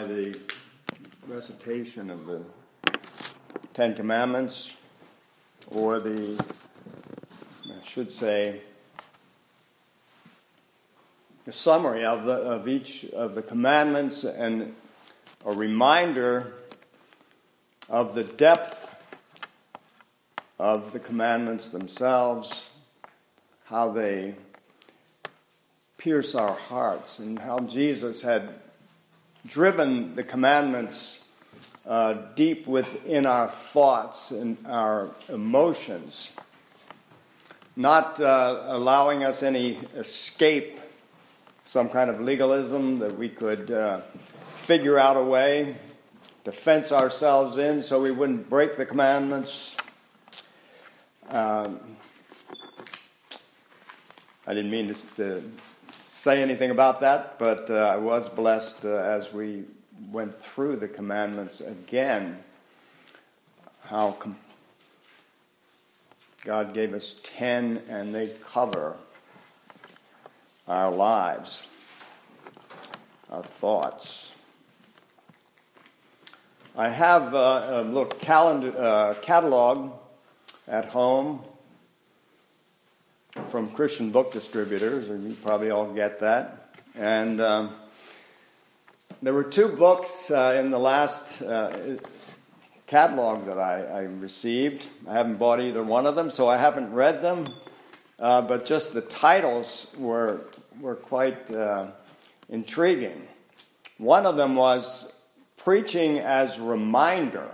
the recitation of the Ten Commandments, or the summary of each of the commandments, and a reminder of the depth of the commandments themselves, how they pierce our hearts, and how Jesus had driven the commandments deep within our thoughts and our emotions, not allowing us any escape, some kind of legalism that we could figure out a way to fence ourselves in so we wouldn't break the commandments. I didn't mean to say anything about that, but I was blessed as we went through the commandments again, how God gave us 10, and they cover our lives, our thoughts. I have a little catalog at home from Christian Book Distributors, and you probably all get that. And there were two books in the last catalog that I received. I haven't bought either one of them, so I haven't read them. But just the titles were quite intriguing. One of them was Preaching as Reminder.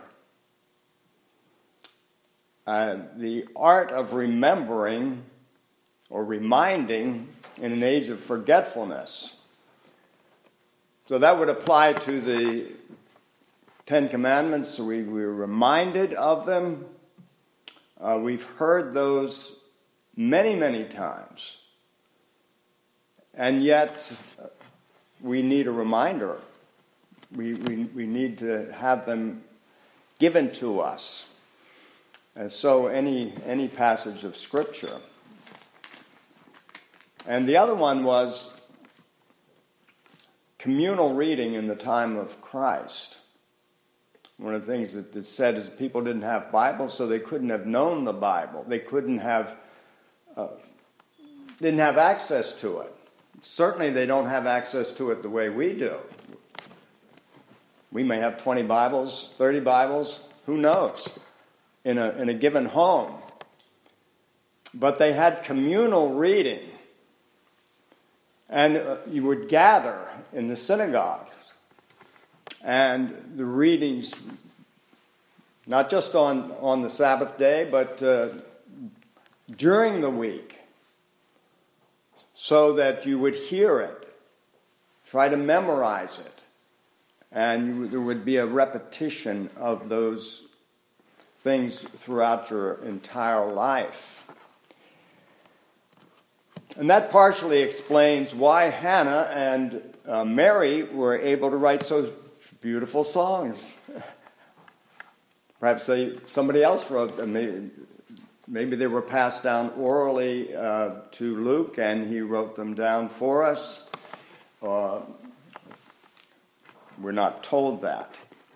The art of remembering or reminding in an age of forgetfulness. So that would apply to the Ten Commandments. So we were reminded of them. We've heard those many, many times. And yet we need a reminder. We need to have them given to us. And so any passage of Scripture. And the other one was communal reading in the time of Christ. One of the things that is said is people didn't have Bibles, so they couldn't have known the Bible. They didn't have access to it. Certainly they don't have access to it the way we do. We may have 20 Bibles, 30 Bibles, who knows, in a given home. But they had communal reading. And you would gather in the synagogues. And the readings, not just on the Sabbath day, but during the week, so that you would hear it, try to memorize it, and there would be a repetition of those things throughout your entire life. And that partially explains why Hannah and Mary were able to write so beautiful songs. Perhaps somebody else wrote them. Maybe they were passed down orally to Luke, and he wrote them down for us. We're not told that.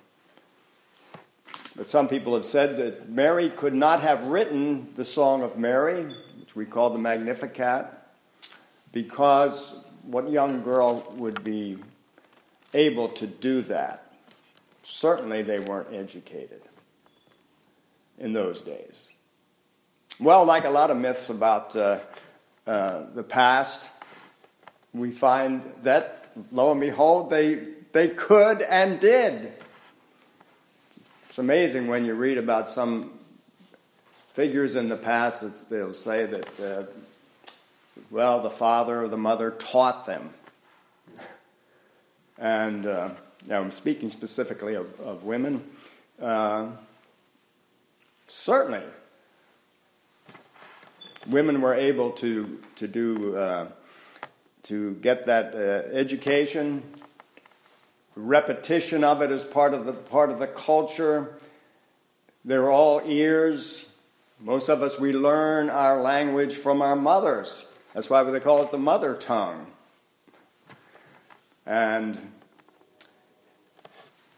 But some people have said that Mary could not have written the Song of Mary, which we call the Magnificat, because what young girl would be able to do that? Certainly they weren't educated in those days. Well, like a lot of myths about the past, we find that, lo and behold, they could and did. It's amazing when you read about some figures in the past that they'll say that, the father or the mother taught them. And now I'm speaking specifically of women. Certainly, women were able to get that education. The repetition of it is part of the culture. They're all ears. Most of us, we learn our language from our mothers. That's why they call it the mother tongue. And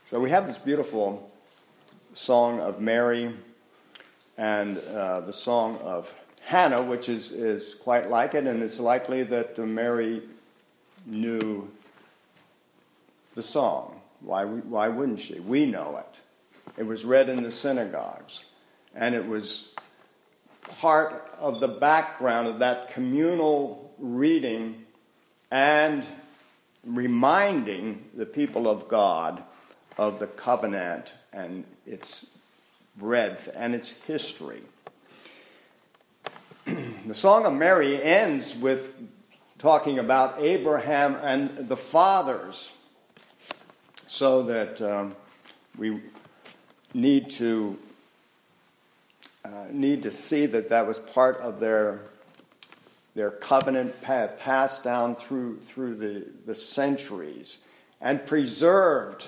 So we have this beautiful song of Mary and the song of Hannah, which is quite like it, and it's likely that Mary knew the song. Why wouldn't she? We know it. It was read in the synagogues, and it was part of the background of that communal reading and reminding the people of God of the covenant and its breadth and its history. The Song of Mary ends with talking about Abraham and the fathers, so that we need to see that was part of their covenant passed down through the centuries and preserved.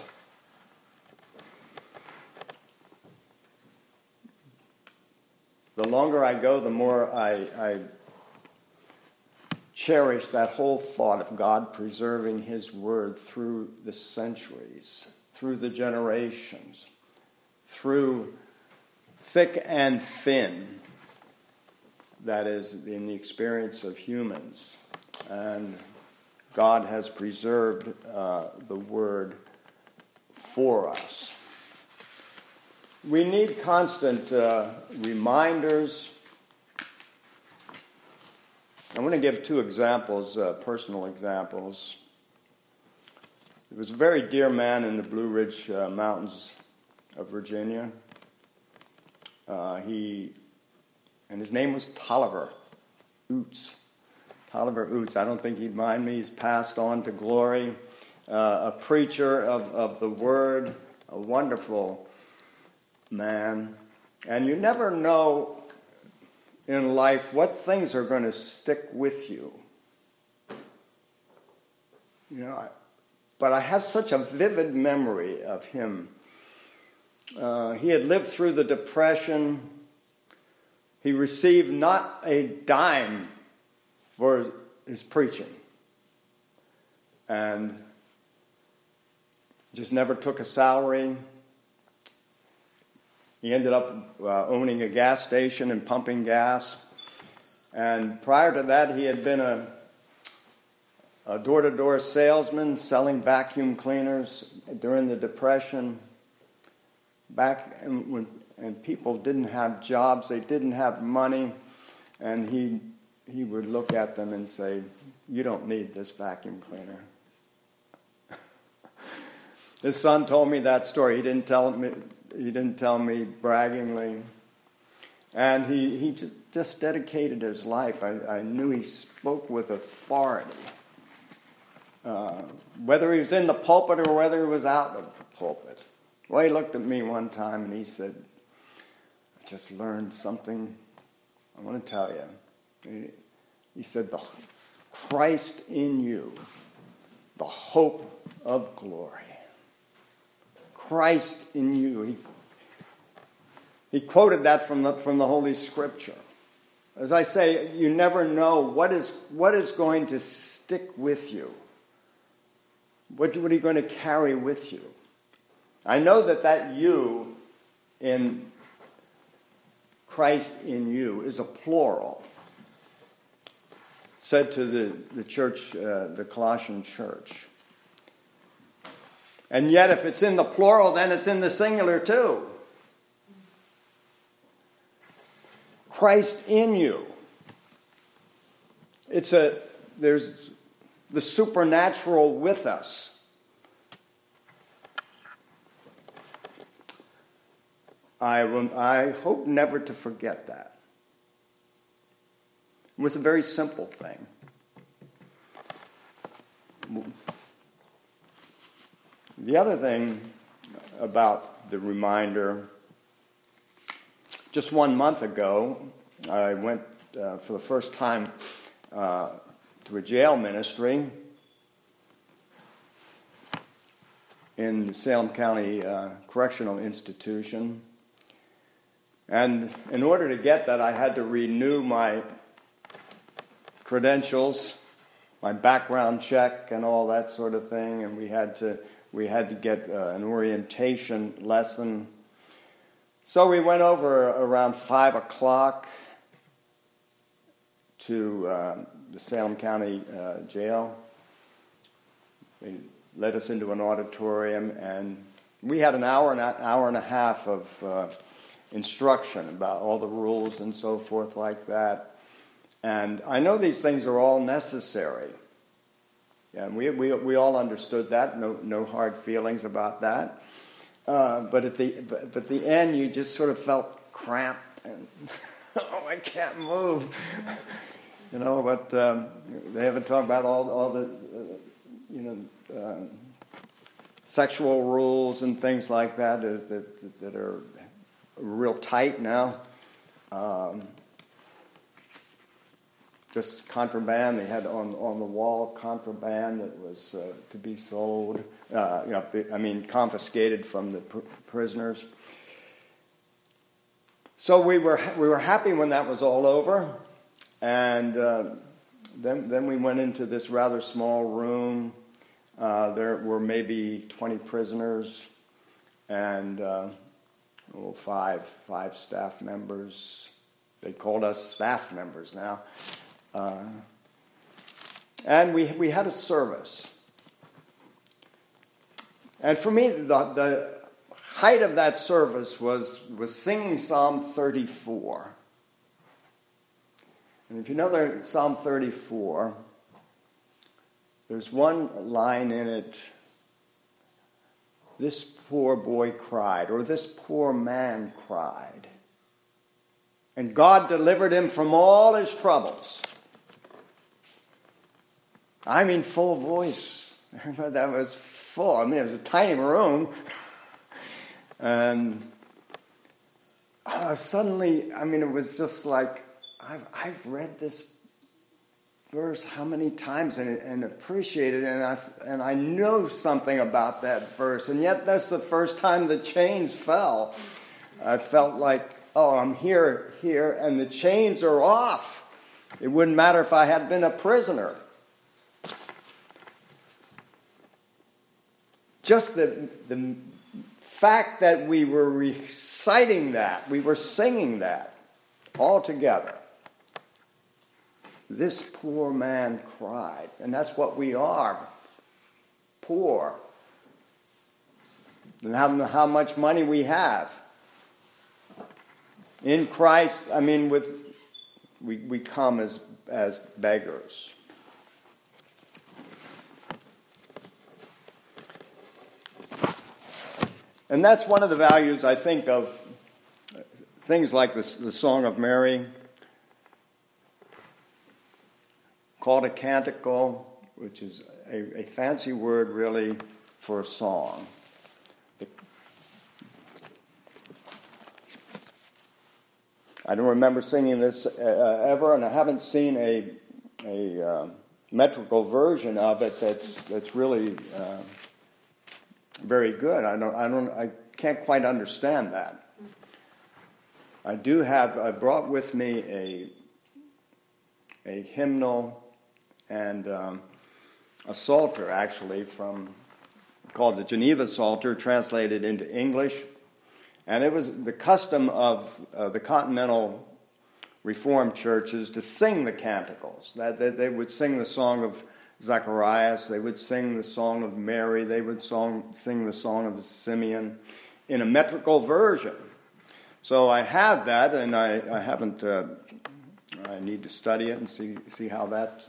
The longer I go, the more I cherish that whole thought of God preserving His Word through the centuries, through the generations, through thick and thin, that is, in the experience of humans. And God has preserved the Word for us. We need constant reminders. I want to give two examples, personal examples. There was a very dear man in the Blue Ridge Mountains of Virginia. His name was Tolliver Oots. Tolliver Oots. I don't think he'd mind me. He's passed on to glory. A preacher of the Word, a wonderful man. And you never know in life what things are going to stick with you. But I have such a vivid memory of him. He had lived through the Depression. He received not a dime for his preaching. And just never took a salary. He ended up owning a gas station and pumping gas. And prior to that, he had been a door-to-door salesman selling vacuum cleaners during the Depression. Back when people didn't have jobs, they didn't have money, and he would look at them and say, "You don't need this vacuum cleaner." His son told me that story. He didn't tell me braggingly. And he just dedicated his life. I knew he spoke with authority. Whether he was in the pulpit or whether he was out of the pulpit. Well, he looked at me one time and he said, "I just learned something I want to tell you." He said, "The Christ in you, the hope of glory." Christ in you. He quoted that from the Holy Scripture. As I say, you never know what is going to stick with you. What are you going to carry with you? I know that you in Christ in you is a plural. Said to the church, the Colossian church. And yet if it's in the plural, then it's in the singular too. Christ in you. There's the supernatural with us. I hope never to forget that. It was a very simple thing. The other thing about the reminder, just 1 month ago, I went for the first time to a jail ministry in the Salem County Correctional Institution. And in order to get that, I had to renew my credentials, my background check and all that sort of thing, and we had to we had to get an orientation lesson. So we went over around 5 o'clock to the Salem County Jail. They led us into an auditorium, and we had an hour and a half of instruction about all the rules and so forth like that. And I know these things are all necessary. And we all understood that. No hard feelings about that. But at the end, you just sort of felt cramped and oh, I can't move. But they haven't talked about all the sexual rules and things like that that are real tight now. Just contraband. They had on the wall contraband that was to be sold. Confiscated from the prisoners. So we were happy when that was all over, and then we went into this rather small room. There were maybe 20 prisoners, and five staff members. They called us staff members now. And we had a service. And for me, the height of that service was singing Psalm 34. And if you know Psalm 34, there's one line in it, this poor boy cried, or this poor man cried. And God delivered him from all his troubles. I mean, full voice. That was full. I mean, it was a tiny room. And suddenly, it was just like, I've read this verse how many times and appreciated it, and I know something about that verse. And yet that's the first time the chains fell. I felt like, oh, I'm here, and the chains are off. It wouldn't matter if I had been a prisoner. Just the fact that we were reciting that, we were singing that all together. This poor man cried. And that's what we are. Poor. And how much money we have. In Christ, we come as beggars. And that's one of the values, I think, of things like the Song of Mary, called a canticle, which is a fancy word, really, for a song. I don't remember singing this ever, and I haven't seen a metrical version of it that's really very good. I can't quite understand that. I brought with me a hymnal and a psalter, actually, called the Geneva Psalter, translated into English. And it was the custom of the Continental Reformed churches to sing the canticles. That they would sing the song of Zacharias, they would sing the song of Mary, they would sing the song of Simeon in a metrical version. So I have that, and I haven't. I need to study it and see how that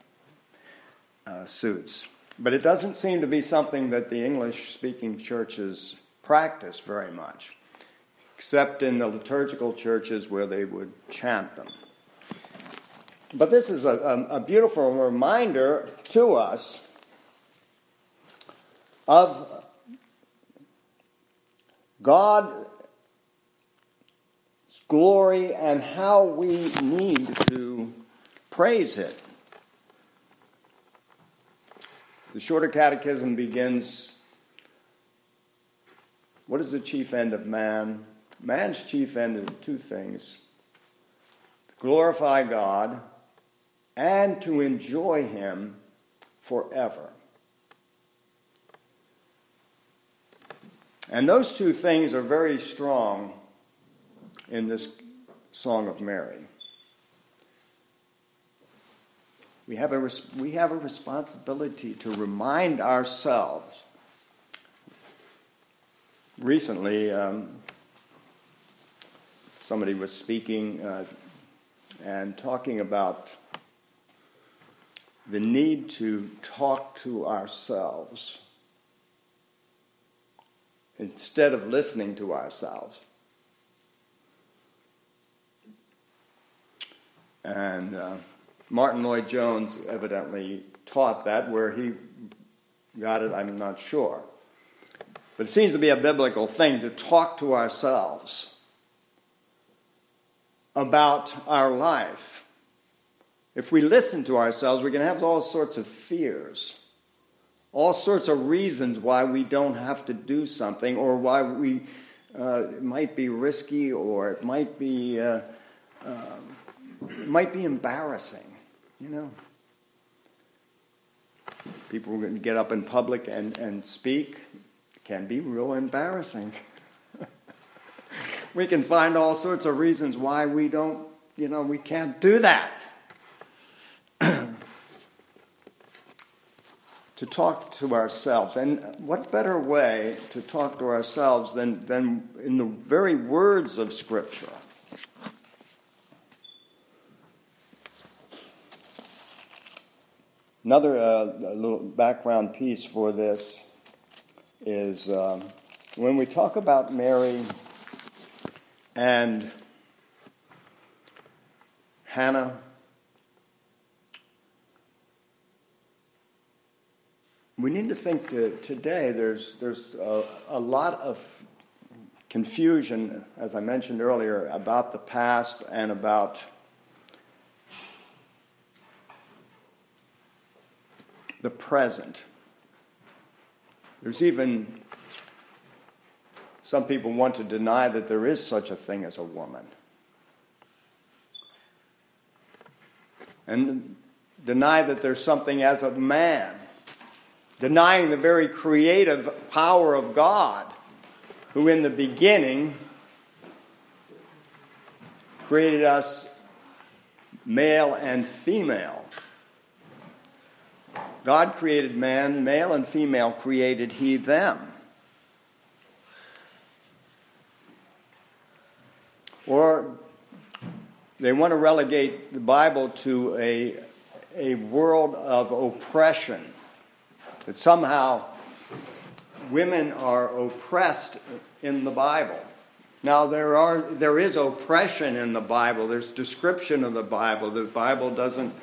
suits. But it doesn't seem to be something that the English-speaking churches practice very much, except in the liturgical churches where they would chant them. But this is a beautiful reminder to us of God's glory and how we need to praise it. The Shorter Catechism begins, what is the chief end of man? Man's chief end is two things: to glorify God and to enjoy Him forever. And those two things are very strong in this Song of Mary. We have a responsibility to remind ourselves. Recently, somebody was speaking and talking about the need to talk to ourselves instead of listening to ourselves. And Martin Lloyd-Jones evidently taught that. Where he got it, I'm not sure. But it seems to be a biblical thing to talk to ourselves about our life. If we listen to ourselves, we can have all sorts of fears, all sorts of reasons why we don't have to do something, or why it might be risky, or it might be embarrassing. You know, people who get up in public and speak. Can be real embarrassing. We can find all sorts of reasons why we can't do that. To talk to ourselves. And what better way to talk to ourselves than in the very words of Scripture? Another little background piece for this is when we talk about Mary and Hannah, we need to think that today there's a lot of confusion, as I mentioned earlier, about the past and about the present. There's even some people want to deny that there is such a thing as a woman. And deny that there's something as a man. Denying the very creative power of God, who in the beginning created us male and female. God created man, male and female created he them. Or they want to relegate the Bible to a world of oppression. That somehow women are oppressed in the Bible. Now there is oppression in the Bible. There's description of the Bible. The Bible doesn't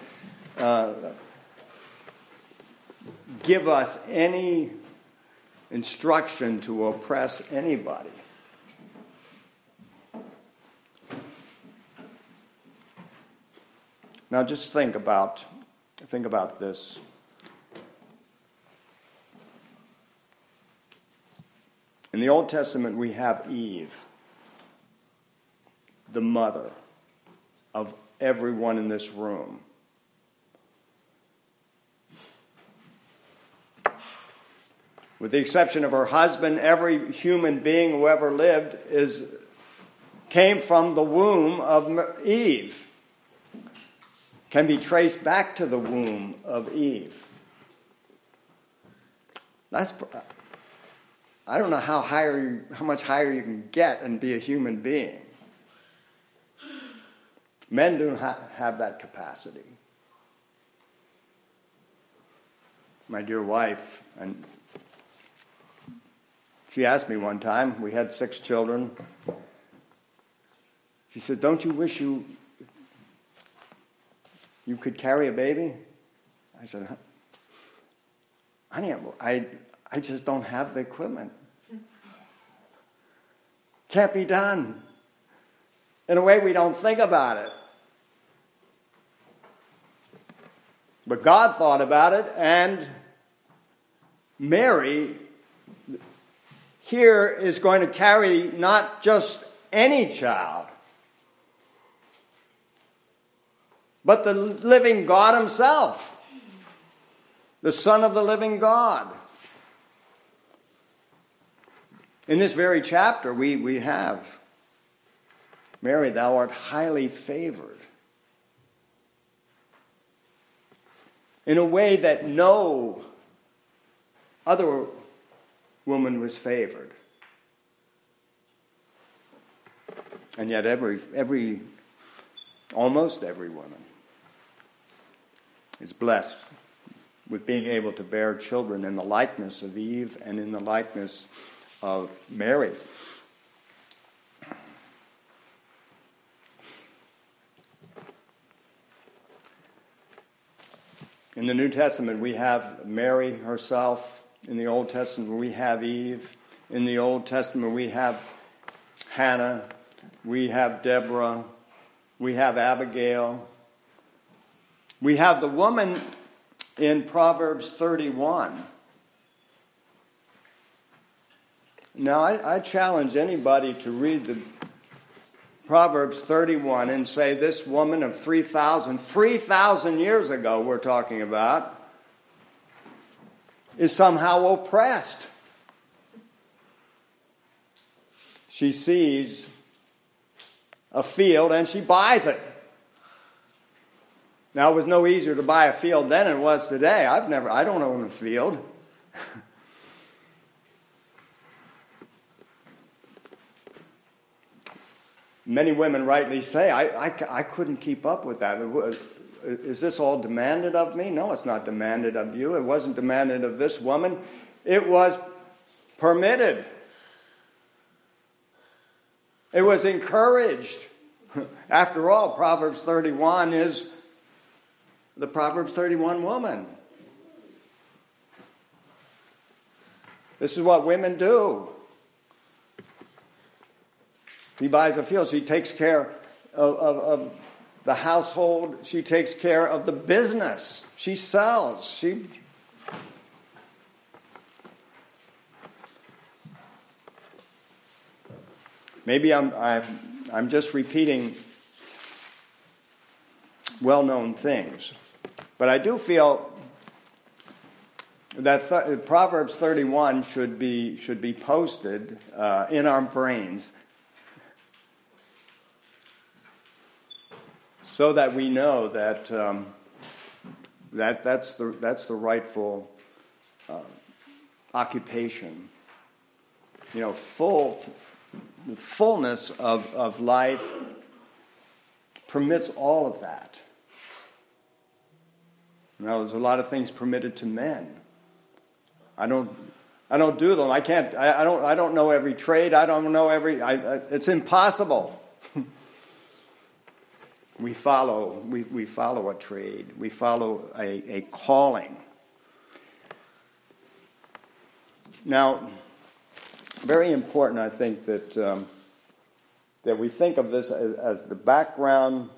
give us any instruction to oppress anybody. Now just think about this. In the Old Testament we have Eve, the mother of everyone in this room. With the exception of her husband, every human being who ever lived came from the womb of Eve. Can be traced back to the womb of Eve. I don't know how much higher you can get and be a human being. Men don't have that capacity. My dear wife, and she asked me one time, we had 6 children. She said, "Don't you wish you could carry a baby?" I said, "Honey, I just don't have the equipment. Can't be done." In a way, we don't think about it. But God thought about it, and Mary here is going to carry not just any child, but the living God himself, the Son of the living God. In this very chapter, we have, Mary, thou art highly favored, in a way that no other woman was favored. And yet almost every woman is blessed with being able to bear children in the likeness of Eve and in the likeness of Mary. In the New Testament, we have Mary herself. In the Old Testament, we have Eve. In the Old Testament, we have Hannah. We have Deborah. We have Abigail. We have the woman in Proverbs 31. Now, I challenge anybody to read the Proverbs 31 and say this woman of 3,000 years ago we're talking about, is somehow oppressed. She sees a field and she buys it. Now, it was no easier to buy a field then than it was today. I don't own a field. Many women rightly say, I couldn't keep up with that. Is this all demanded of me? No, it's not demanded of you. It wasn't demanded of this woman. It was permitted. It was encouraged. After all, Proverbs 31 is the Proverbs 31 woman. This is what women do. She buys a field. She takes care of the household. She takes care of the business. She sells. Maybe I'm just repeating well-known things, but I do feel that Proverbs 31 should be posted in our brains, so that we know that that's the rightful occupation. You know, the fullness of life permits all of that. Now, there's a lot of things permitted to men. I don't do them. I can't. I don't know every trade. I don't know it's impossible. We follow a trade. We follow a calling. Now, very important, I think, that we think of this as the background.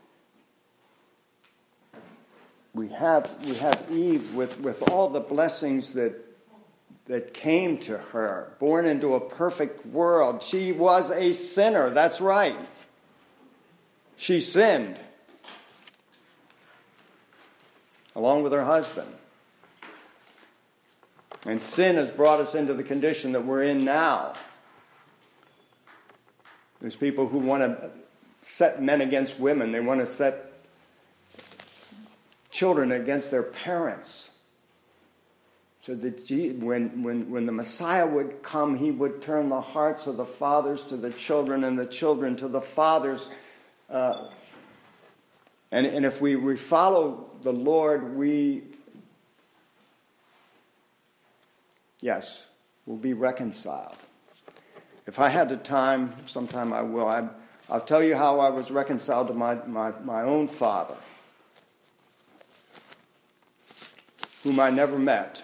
We have Eve with all the blessings that came to her, born into a perfect world. She was a sinner. That's right. She sinned along with her husband. And sin has brought us into the condition that we're in now. There's people who want to set men against women. They want to set children against their parents. So that when the Messiah would come, he would turn the hearts of the fathers to the children and the children to the fathers. And if we follow the Lord, we'll be reconciled. If I had the time, sometime I will, I'll tell you how I was reconciled to my own father, whom I never met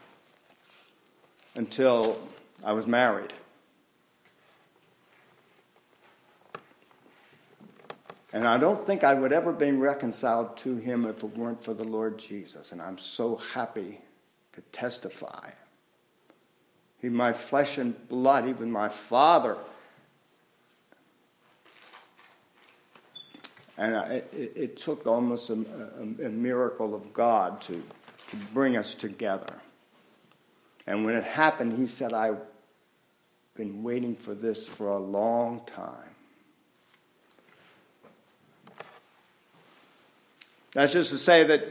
until I was married. And I don't think I would ever be reconciled to him if it weren't for the Lord Jesus. And I'm so happy to testify. He's my flesh and blood, even my father. And it took almost a miracle of God to bring us together. And when it happened, he said, been waiting for this for a long time. That's just to say that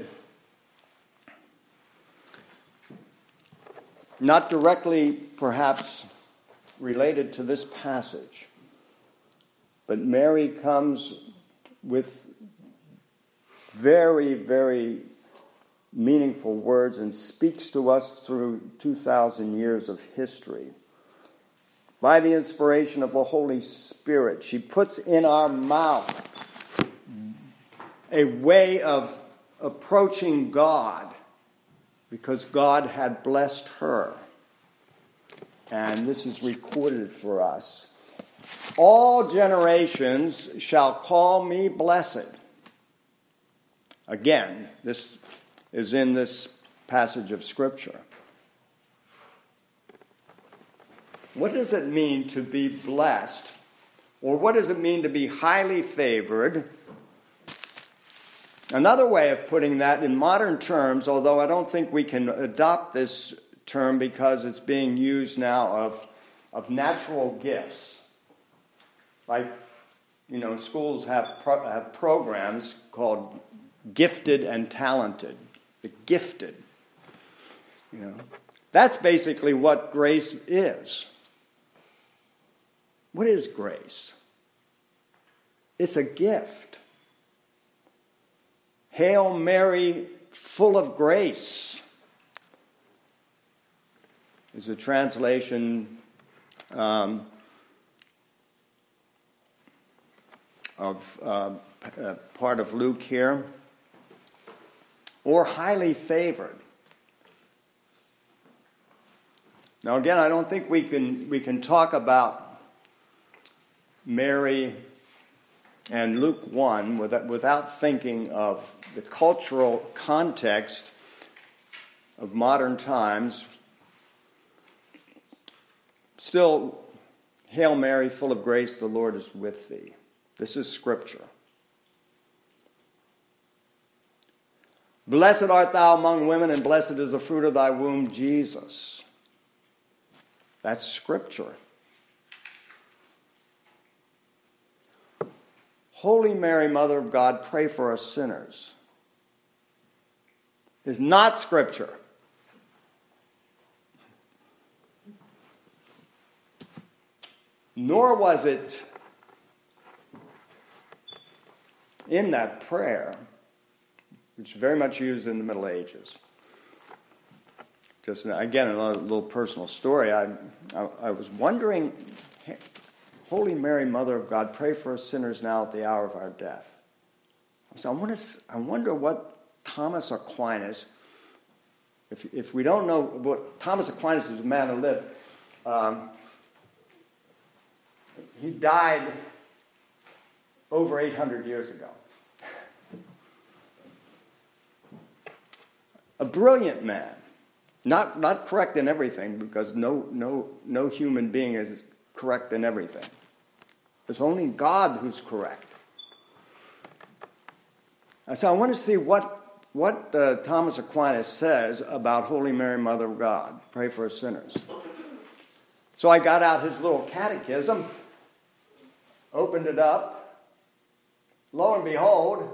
not directly perhaps related to this passage, but Mary comes with very, very meaningful words and speaks to us through 2,000 years of history. By the inspiration of the Holy Spirit, she puts in our mouth a way of approaching God because God had blessed her. And this is recorded for us. All generations shall call me blessed. Again, this is in this passage of Scripture. What does it mean to be blessed? Or what does it mean to be highly favored? Another way of putting that in modern terms, although I don't think we can adopt this term because it's being used now of natural gifts. Like, schools have programs called gifted and talented. The gifted. That's basically what grace is. What is grace? It's a gift. Hail Mary, full of grace, is a translation of part of Luke here. Or highly favored. Now again, I don't think we can talk about Mary and Luke 1 without thinking of the cultural context of modern times. Still, Hail Mary, full of grace, the Lord is with thee. This is Scripture. Blessed art thou among women, and blessed is the fruit of thy womb, Jesus. That's Scripture. Holy Mary, Mother of God, pray for us sinners. Is not Scripture. Nor was it in that prayer, which is very much used in the Middle Ages. Just again, another little personal story. I was wondering, Holy Mary, Mother of God, pray for us sinners now at the hour of our death. So I wonder what Thomas Aquinas, if we don't know what Thomas Aquinas is, a man who lived, he died over 800 years ago. A brilliant man, not correct in everything, because no human being is correct in everything. It's only God who's correct. So I want to see what Thomas Aquinas says about Holy Mary, Mother of God. Pray for us sinners. So I got out his little catechism, opened it up. Lo and behold,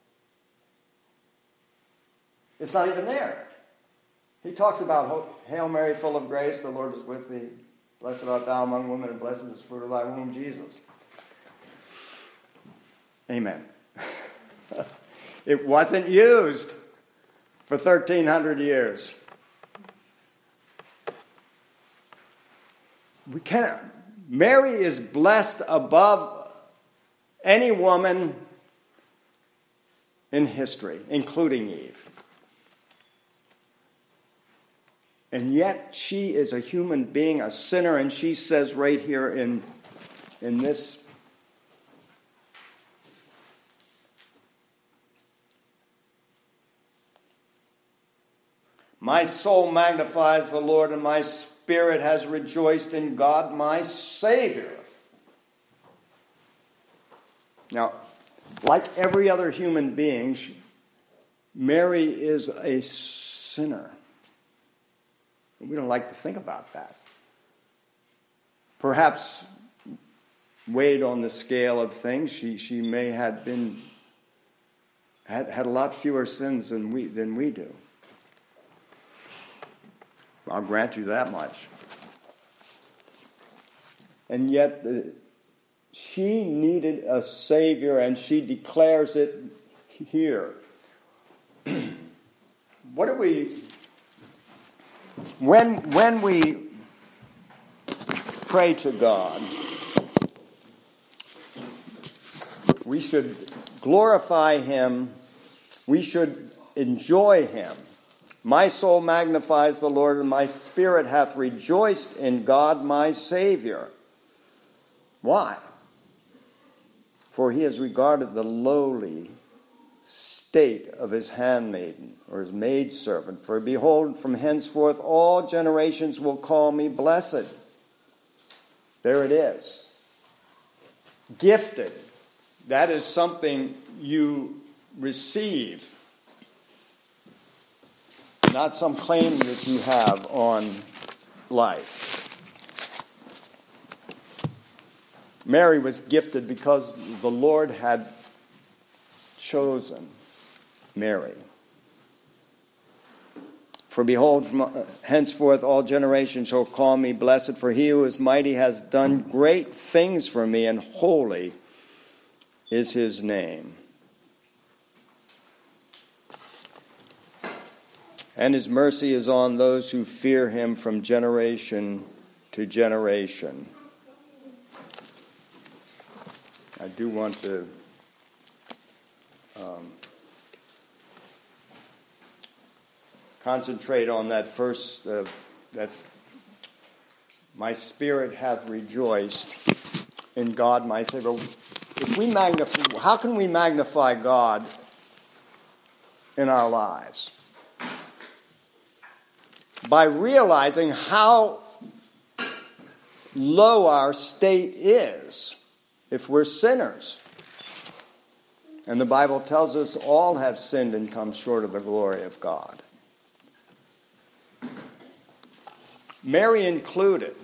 it's not even there. He talks about, Hail Mary, full of grace, the Lord is with thee. Blessed art thou among women, and blessed is the fruit of thy womb, Jesus. Amen. It wasn't used for 1,300 years. Mary is blessed above any woman in history, including Eve. And yet she is a human being, a sinner, and she says right here in this, my soul magnifies the Lord, and my spirit has rejoiced in God my Savior. Now, like every other human being, Mary is a sinner. We don't like to think about that. perhaps weighed on the scale of things. She may have had a lot fewer sins than we do. I'll grant you that much. And yet she needed a Savior, and she declares it here. What do we... When we pray to God, we should glorify Him. We should enjoy Him. My soul magnifies the Lord, and my spirit hath rejoiced in God my Savior. Why? For He has regarded the lowly state of His handmaiden, or His maidservant. For behold, from henceforth all generations will call me blessed. There it is. Gifted. That is something you receive, not some claim that you have on life. Mary was gifted because the Lord had chosen Mary. For behold, from henceforth all generations shall call me blessed, for he who is mighty has done great things for me, and holy is his name. And his mercy is on those who fear him from generation to generation. I do want to concentrate on that first, that's my spirit hath rejoiced in God my Savior. If we magnify, how can we magnify God in our lives? By realizing how low our state is if we're sinners. And the Bible tells us all have sinned and come short of the glory of God. Mary included.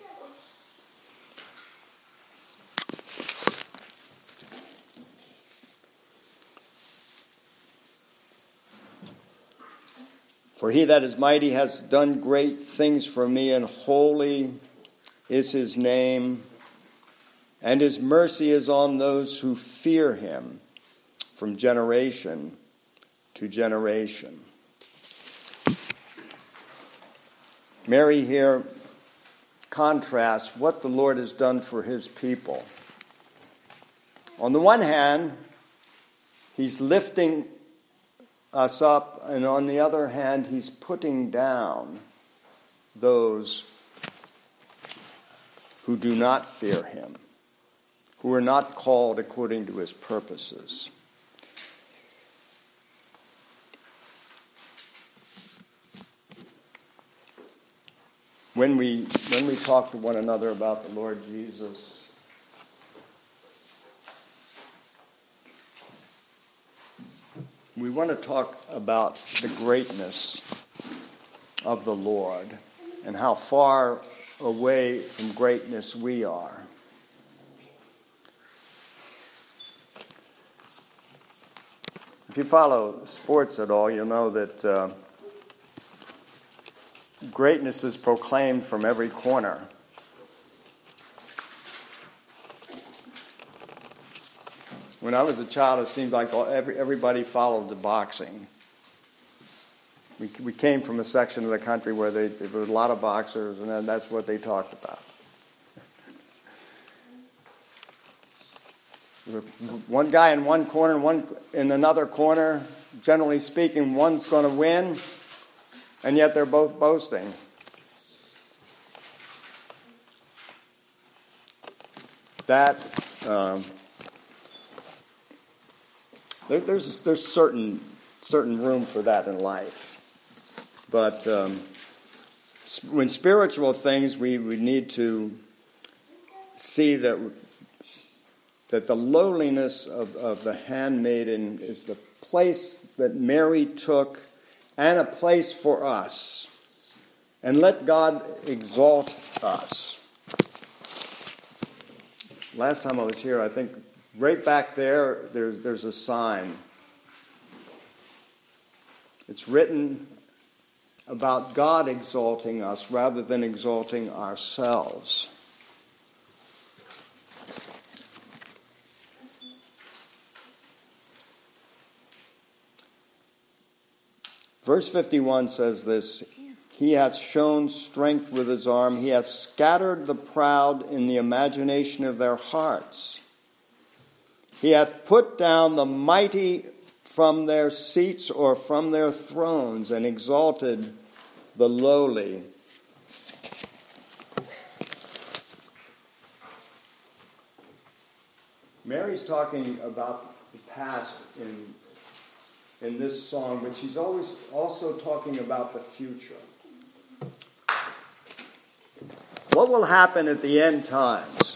For he that is mighty has done great things for me, and holy is his name, and his mercy is on those who fear him from generation to generation. Mary here contrasts what the Lord has done for his people. On the one hand, he's lifting us up, and on the other hand, he's putting down those who do not fear him, who are not called according to his purposes. When we talk to one another about the Lord Jesus, we want to talk about the greatness of the Lord and how far away from greatness we are. If you follow sports at all, you'll know that greatness is proclaimed from every corner. When I was a child, it seemed like everybody followed the boxing. We came from a section of the country where there were a lot of boxers, and then that's what they talked about. One guy in one corner, one in another corner. Generally speaking, one's going to win, and yet they're both boasting. That there's certain room for that in life, but when spiritual things, we need to see that the lowliness of the handmaiden is the place that Mary took, and a place for us. And let God exalt us. last time I was here, I think right back there's a sign. It's written about God exalting us rather than exalting ourselves. Verse 51 says this: He hath shown strength with his arm. He hath scattered the proud in the imagination of their hearts. He hath put down the mighty from their seats or from their thrones and exalted the lowly. Mary's talking about the past in this song, but she's always also talking about the future. What will happen at the end times?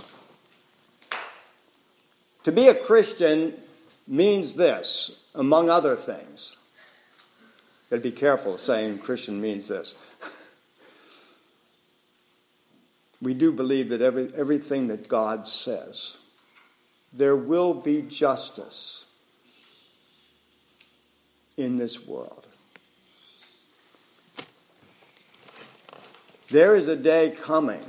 To be a Christian means this, among other things. Got to be careful saying Christian means this. We do believe that everything that God says, there will be justice in this world. There is a day coming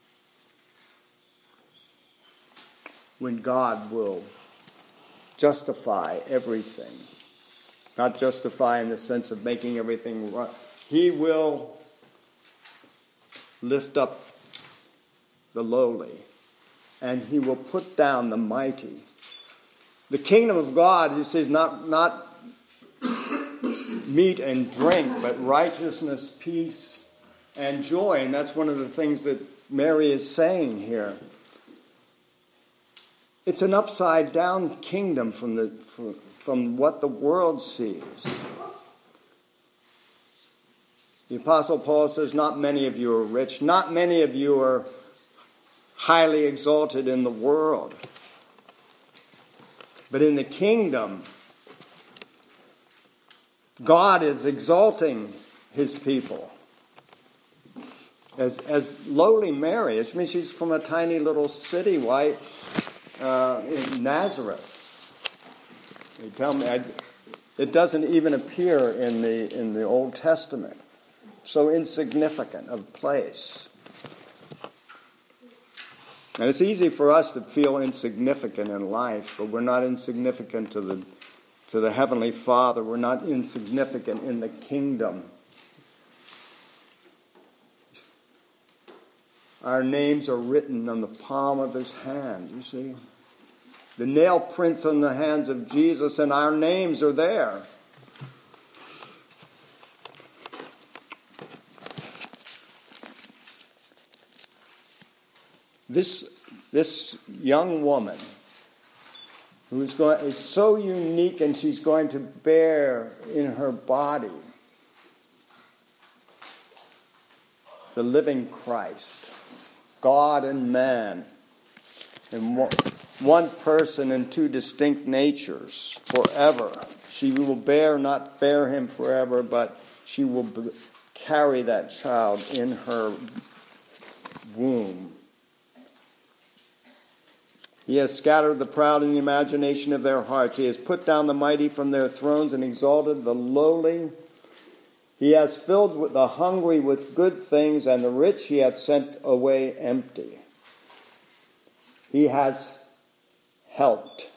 when God will justify everything. Not justify in the sense of making everything right. He will lift up the lowly, and he will put down the mighty. The kingdom of God, you see, is not meat and drink, but righteousness, peace, and joy. And that's one of the things that Mary is saying here. It's an upside-down kingdom from what the world sees. The Apostle Paul says, not many of you are rich. Not many of you are highly exalted in the world. But in the kingdom, God is exalting his people. As lowly Mary, I mean, she's from a tiny little city, in Nazareth. You tell me, it doesn't even appear in the Old Testament. So insignificant of place. And it's easy for us to feel insignificant in life, but we're not insignificant to the Heavenly Father. We're not insignificant in the kingdom. Our names are written on the palm of his hand, you see. The nail prints on the hands of Jesus, and our names are there. This young woman is so unique, and she's going to bear in her body the living Christ, God and man, in one person and two distinct natures forever. She will not bear him forever, but she will carry that child in her womb. He has scattered the proud in the imagination of their hearts. He has put down the mighty from their thrones and exalted the lowly. He has filled the hungry with good things, and the rich he hath sent away empty. He has helped.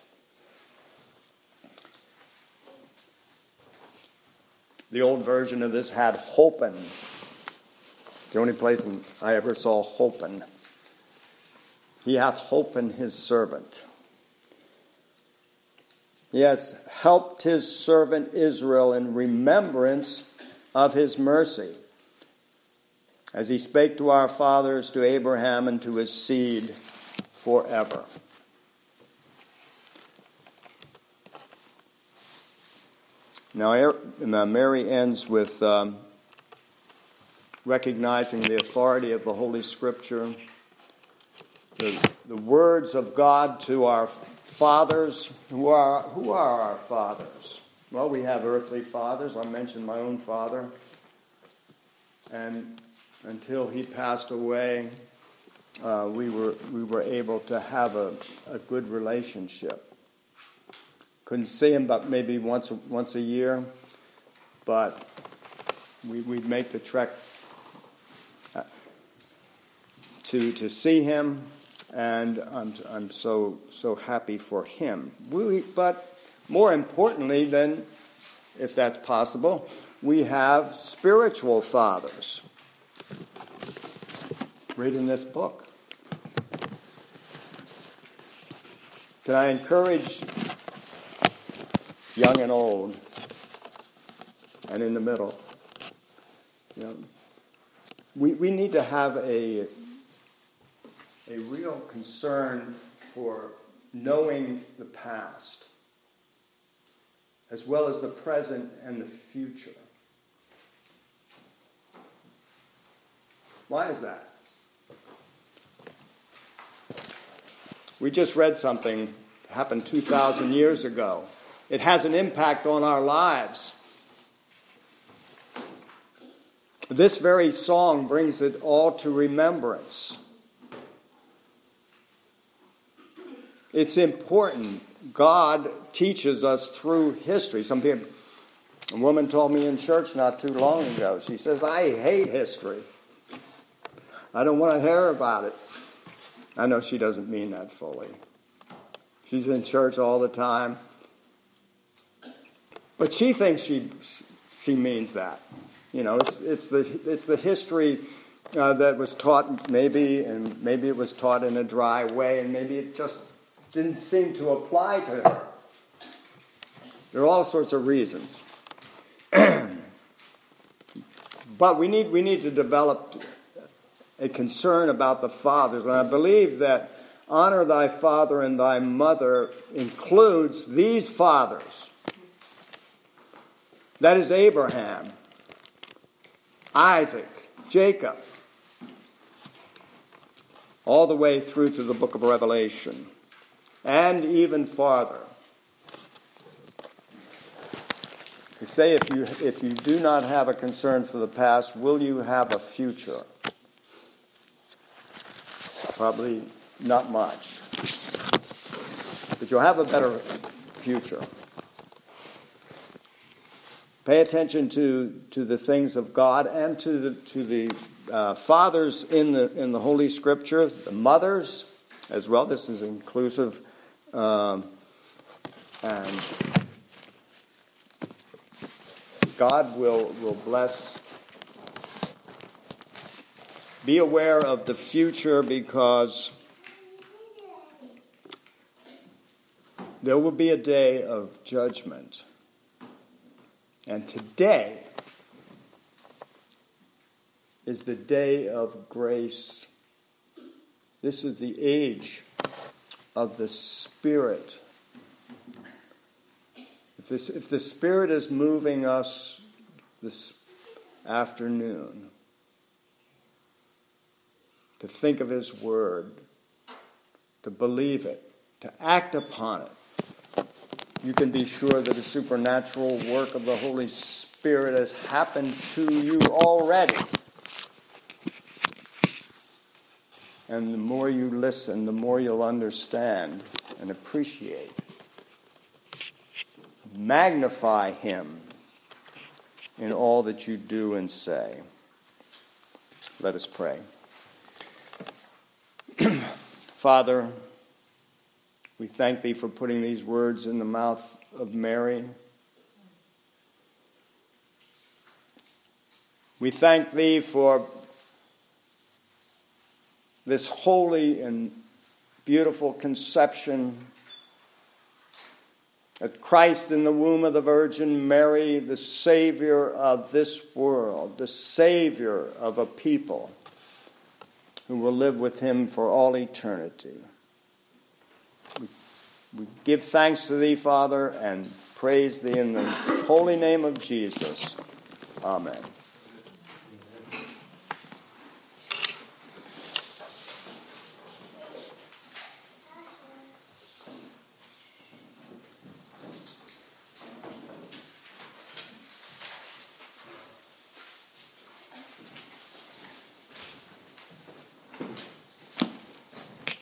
The old version of this had hopen. The only place I ever saw hopen. He hath holpen his servant. He has helped his servant Israel in remembrance of his mercy, as he spake to our fathers, to Abraham, and to his seed forever. Now, Mary ends with recognizing the authority of the Holy Scripture, the words of God to our fathers. Who are our fathers? Well, we have earthly fathers. I mentioned my own father. And until he passed away, we were able to have a good relationship. Couldn't see him but maybe once a year, but we'd make the trek to see him, and I'm so happy for him. But more importantly, then, if that's possible, we have spiritual fathers. Read in this book. Can I encourage young and old, and in the middle? You know, we need to have a real concern for knowing the past, as well as the present and the future. Why is that? We just read something that happened 2,000 years ago. It has an impact on our lives. This very song brings it all to remembrance. It's important. God teaches us through history. A woman told me in church not too long ago, she says, I hate history. I don't want to hear about it. I know she doesn't mean that fully. She's in church all the time. But she thinks she means that. You know, it's the history that was taught maybe, and maybe it was taught in a dry way, and maybe it just didn't seem to apply to her. There are all sorts of reasons. But we need to develop a concern about the fathers. And I believe that honor thy father and thy mother includes these fathers. That is Abraham, Isaac, Jacob, all the way through to the book of Revelation, and even farther. You say if you do not have a concern for the past, will you have a future? Probably not much. But you'll have a better future. Pay attention to the things of God and to the fathers in the Holy Scripture, the mothers as well. This is inclusive, and God will bless. Be aware of the future, because there will be a day of judgment. And today is the day of grace. This is the age of the Spirit. If the Spirit is moving us this afternoon to think of His Word, to believe it, to act upon it, you can be sure that a supernatural work of the Holy Spirit has happened to you already. And the more you listen, the more you'll understand and appreciate. Magnify Him in all that you do and say. Let us pray. Father, we thank Thee for putting these words in the mouth of Mary. We thank Thee for this holy and beautiful conception that Christ in the womb of the Virgin Mary, the Savior of this world, the Savior of a people who will live with Him for all eternity. We give thanks to Thee, Father, and praise Thee in the holy name of Jesus. Amen.